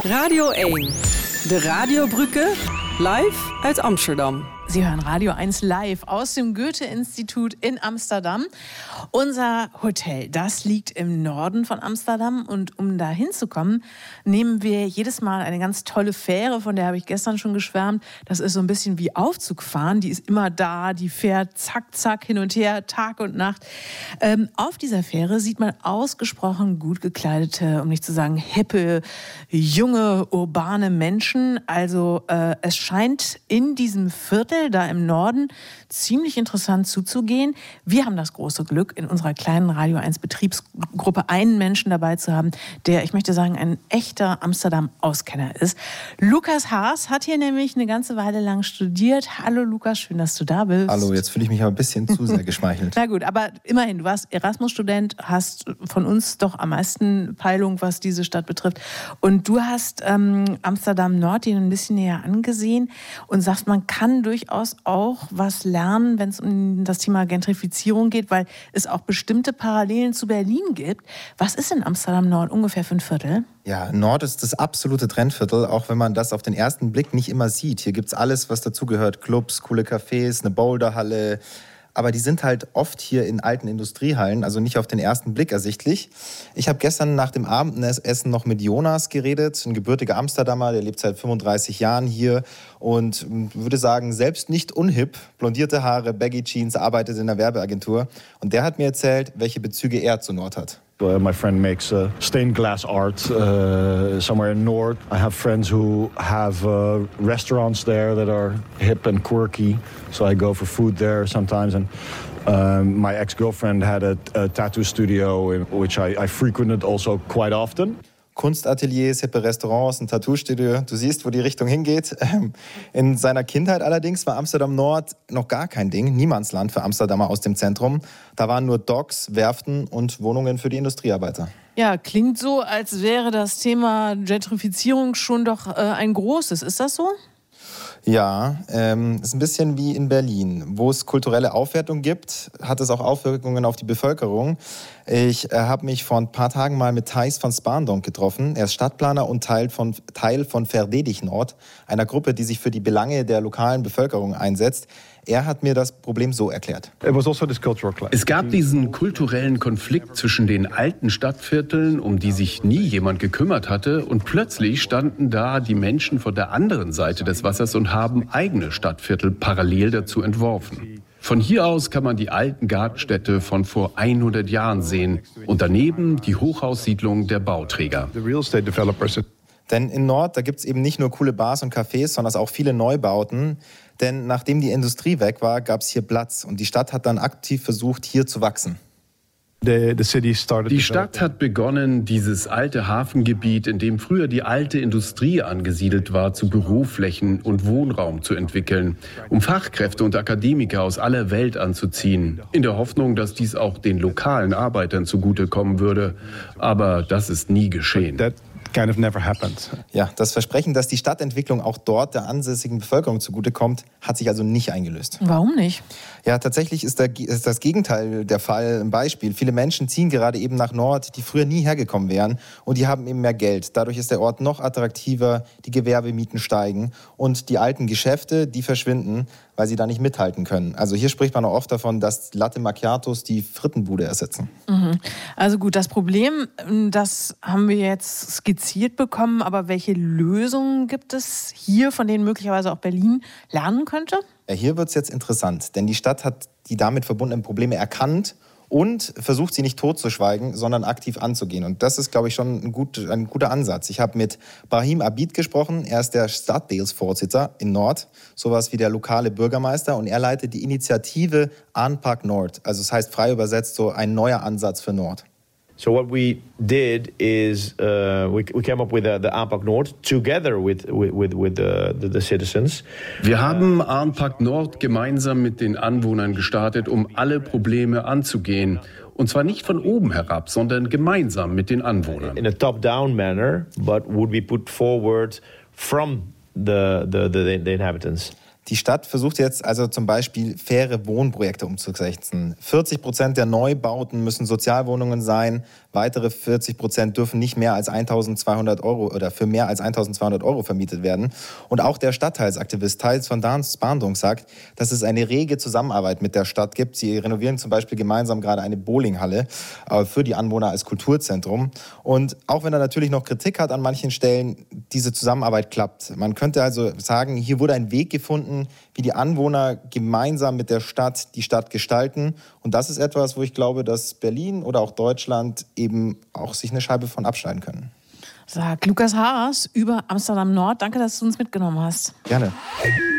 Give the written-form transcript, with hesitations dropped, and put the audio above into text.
Radio 1, de Radiobrücke, live uit Amsterdam. Sie hören Radio 1 live aus dem Goethe-Institut in Amsterdam. Unser Hotel, das liegt im Norden von Amsterdam. Und um da hinzukommen, nehmen wir jedes Mal eine ganz tolle Fähre, von der habe ich gestern schon geschwärmt. Das ist so ein bisschen wie Aufzugfahren. Die ist immer da, die fährt zack, zack hin und her, Tag und Nacht. Auf dieser Fähre sieht man ausgesprochen gut gekleidete, um nicht zu sagen hippe, junge, urbane Menschen. Also es scheint in diesem Viertel da im Norden ziemlich interessant zuzugehen. Wir haben das große Glück, in unserer kleinen Radio 1 Betriebsgruppe einen Menschen dabei zu haben, der, ich möchte sagen, ein echter Amsterdam-Auskenner ist. Lukas Haas hat hier nämlich eine ganze Weile lang studiert. Hallo Lukas, schön, dass du da bist. Hallo, jetzt fühle ich mich aber ein bisschen zu sehr geschmeichelt. Na gut, aber immerhin, du warst Erasmus-Student, hast von uns doch am meisten Peilung, was diese Stadt betrifft. Und du hast Amsterdam-Nord dir ein bisschen näher angesehen und sagst, man kann durchaus auch was lernen, wenn es um das Thema Gentrifizierung geht, weil es auch bestimmte Parallelen zu Berlin gibt. Was ist in Amsterdam-Nord ungefähr für ein Viertel? Ja, Nord ist das absolute Trendviertel, auch wenn man das auf den ersten Blick nicht immer sieht. Hier gibt es alles, was dazugehört. Clubs, coole Cafés, eine Boulderhalle. Aber die sind halt oft hier in alten Industriehallen, also nicht auf den ersten Blick ersichtlich. Ich habe gestern nach dem Abendessen noch mit Jonas geredet, ein gebürtiger Amsterdamer, der lebt seit 35 Jahren hier und würde sagen, selbst nicht unhip, blondierte Haare, Baggy Jeans, arbeitet in einer Werbeagentur. Und der hat mir erzählt, welche Bezüge er zu Nord hat. My friend makes stained glass art somewhere in Nord. I have friends who have restaurants there that are hip and quirky, so I go for food there sometimes. And my ex-girlfriend had a tattoo studio in which I frequented also quite often. Kunstateliers, hippe Restaurants, ein Tattoo-Studio. Du siehst, wo die Richtung hingeht. In seiner Kindheit allerdings war Amsterdam-Nord noch gar kein Ding. Niemandsland für Amsterdamer aus dem Zentrum. Da waren nur Docks, Werften und Wohnungen für die Industriearbeiter. Ja, klingt so, als wäre das Thema Gentrifizierung schon doch ein großes. Ist das so? Ja, ist ein bisschen wie in Berlin. Wo es kulturelle Aufwertung gibt, hat es auch Auswirkungen auf die Bevölkerung. Ich habe mich vor ein paar Tagen mal mit Thijs van Spaandonk getroffen. Er ist Stadtplaner und Teil von Verdedig Nord, einer Gruppe, die sich für die Belange der lokalen Bevölkerung einsetzt. Er hat mir das Problem so erklärt. Es gab diesen kulturellen Konflikt zwischen den alten Stadtvierteln, um die sich nie jemand gekümmert hatte. Und plötzlich standen da die Menschen von der anderen Seite des Wassers und haben eigene Stadtviertel parallel dazu entworfen. Von hier aus kann man die alten Gartenstädte von vor 100 Jahren sehen und daneben die Hochhaussiedlung der Bauträger. Denn in Nord, da gibt es eben nicht nur coole Bars und Cafés, sondern auch viele Neubauten. Denn nachdem die Industrie weg war, gab es hier Platz. Und die Stadt hat dann aktiv versucht, hier zu wachsen. Die Stadt hat begonnen, dieses alte Hafengebiet, in dem früher die alte Industrie angesiedelt war, zu Büroflächen und Wohnraum zu entwickeln, um Fachkräfte und Akademiker aus aller Welt anzuziehen, in der Hoffnung, dass dies auch den lokalen Arbeitern zugutekommen würde. Aber das ist nie geschehen. Kind of never happened. Ja, das Versprechen, dass die Stadtentwicklung auch dort der ansässigen Bevölkerung zugutekommt, hat sich also nicht eingelöst. Warum nicht? Ja, tatsächlich ist das Gegenteil der Fall. Ein Beispiel. Viele Menschen ziehen gerade eben nach Nord, die früher nie hergekommen wären. Und die haben eben mehr Geld. Dadurch ist der Ort noch attraktiver, die Gewerbemieten steigen. Und die alten Geschäfte, die verschwinden, weil sie da nicht mithalten können. Also hier spricht man auch oft davon, dass Latte Macchiatos die Frittenbude ersetzen. Mhm. Also gut, das Problem, das haben wir jetzt skizziert bekommen. Aber welche Lösungen gibt es hier, von denen möglicherweise auch Berlin lernen könnte? Ja, hier wird es jetzt interessant, denn die Stadt hat die damit verbundenen Probleme erkannt und versucht sie nicht totzuschweigen, sondern aktiv anzugehen. Und das ist, glaube ich, schon ein guter Ansatz. Ich habe mit Brahim Abid gesprochen. Er ist der Stadtdeelsvoorzitter in Nord, sowas wie der lokale Bürgermeister. Und er leitet die Initiative Aanpak Nord. Also das heißt frei übersetzt so ein neuer Ansatz für Nord. So what we did is we came up with the Aanpak Nord together with the citizens. Wir haben Aanpak Nord gemeinsam mit den Anwohnern gestartet, um alle Probleme anzugehen. Und zwar nicht von oben herab, sondern gemeinsam mit den Anwohnern. In a top-down manner, but would be put forward from the inhabitants. Die Stadt versucht jetzt also zum Beispiel faire Wohnprojekte umzusetzen. 40% der Neubauten müssen Sozialwohnungen sein, Weitere 40% dürfen nicht mehr als 1.200 Euro oder für mehr als 1.200 Euro vermietet werden. Und auch der Stadtteilsaktivist Thijs van Spaandonk sagt, dass es eine rege Zusammenarbeit mit der Stadt gibt. Sie renovieren zum Beispiel gemeinsam gerade eine Bowlinghalle für die Anwohner als Kulturzentrum. Und auch wenn er natürlich noch Kritik hat an manchen Stellen, diese Zusammenarbeit klappt. Man könnte also sagen, hier wurde ein Weg gefunden, wie die Anwohner gemeinsam mit der Stadt die Stadt gestalten. Und das ist etwas, wo ich glaube, dass Berlin oder auch Deutschland eben auch sich eine Scheibe von abschneiden können. Sagt Lukas Haas über Amsterdam Nord. Danke, dass du uns mitgenommen hast. Gerne.